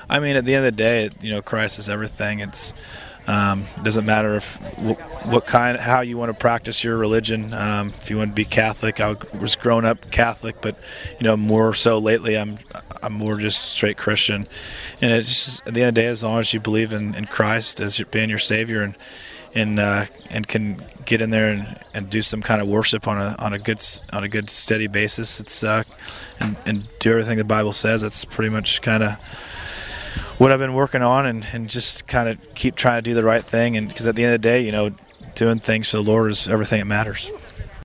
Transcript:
I mean, at the end of the day, Christ is everything. It doesn't matter how you want to practice your religion. If you want to be Catholic, I was grown up Catholic, but more so lately, I'm more just straight Christian. And it's just, at the end of the day, as long as you believe in Christ as being your Savior and can get in there and do some kind of worship on a good steady basis, and do everything the Bible says. That's pretty much kind of what I've been working on, and just kind of keep trying to do the right thing. And because at the end of the day, doing things for the Lord is everything that matters.